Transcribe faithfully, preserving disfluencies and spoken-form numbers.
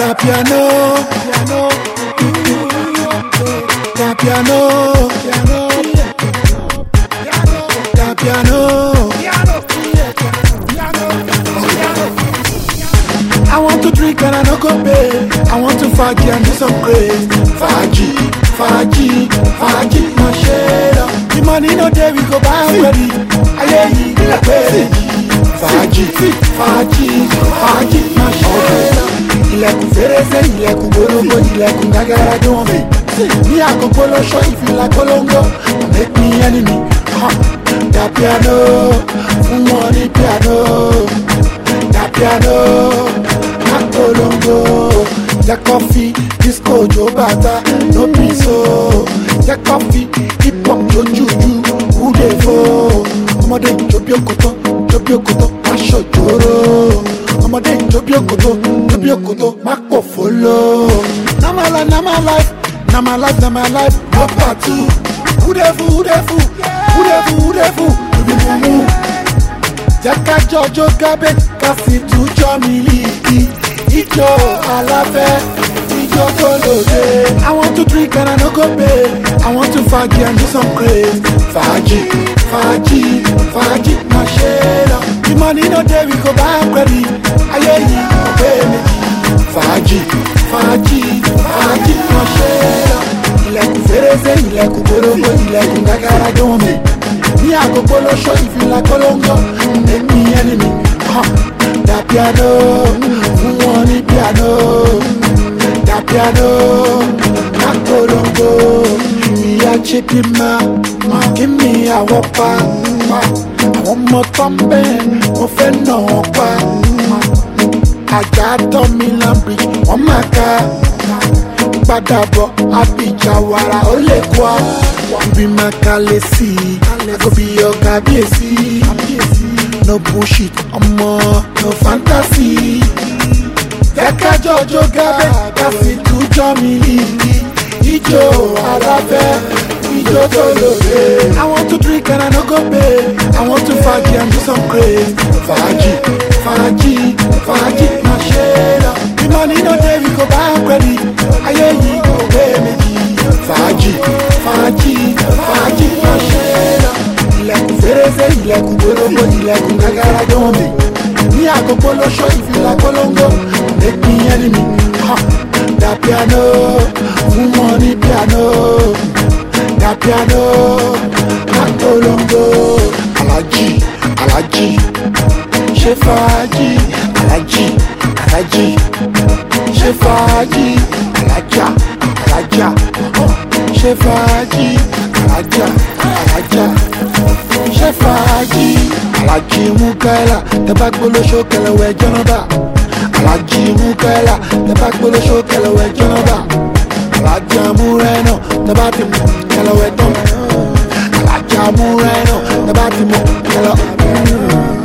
da piano, piano, da piano, piano, da piano. I want to drink and I don't go pay. I want to faggy and do some craze. Faggy, faggy, faggy, my share. The money no day we go buy ready. I hear you, baby. Faggy, faggy, faggy, my share. Ilẹ̀kùn fèrèsé, ilẹ̀kùn gbólógbó, ilẹ̀kùn gàgàrà dùn mí. Me I go polo show if you like Colongo. Make me enemy. Huh. Da piano, money piano. Da piano. Colongo, the coffee, disco, Joe Bata, no piso. The coffee, hip hop, Joe Juju, who they for? I'm a day, Jobio Koto, Jobio Koto, Masho Joro. I'm a day, Jobio Koto, Jobio Koto, Mako follow. Now my life, now my life, now my life, now my life, no part two. Who they for, who they for, who they for, who they for, you be mumu. Jaka Jojo Gabe, Kasi to Jomiliki. Ijo alafe, ijo tolode. I want to drink and I no go pay. I want to faggy and do some craze. Faggy, faggy, faggy, my share. The money no day we go buy credit. I hear you, baby. Faggy, faggy, faggy, my share. Ilẹ̀kùn fèrèsé, ilẹ̀kùn gbólógbó, ilẹ̀kùn gàgàrà dùn mí. Me I go polo show if you like Colongo. Make me enemy. Huh. Da piano, money piano. Da piano, na Colongo. Me a chicken man, give me a whopper. I want more thumbing, more friend no whopper. I got on Milan Bridge, on my car. Badabo, Abijawara, Olekwa. Be my Kalesi, I go be your Gabiesi. No bullshit, I'm more, no fantasy. Jaka Jojo Gabe, Kasi to Jomiliki. Ijo Alafe, Ijo Tolode. I want to drink and I no go pay. I want to faggy and do some craze. Faggy, faggy, faggy, my share. The money no day we go buy credit. I hear you go pay me. Faggy, faggy, faggy, my share. Ilẹ̀kùn fèrèsé, ilẹ̀kùn gbólógbó, ilẹ̀kùn gàgàrà dùn mí. Me I go polo show if you like Colongo. Make me enemy. Huh. Da piano, money piano. Da piano, na Colongo. Alaji, Alaji, Shefaji, Alaji, Alaji, Shefaji, Alaja, Alaja, Shefaji, Alaja, Alaja, Shefaji, Alaji Mukaila, the back below show Kalawe Jonaba. Alaji Mukaila, the back below show Kalawe Jonaba. Alaja Mureno, the batim Kalawe Tom. Alaja Mureno, the batim Kalawe.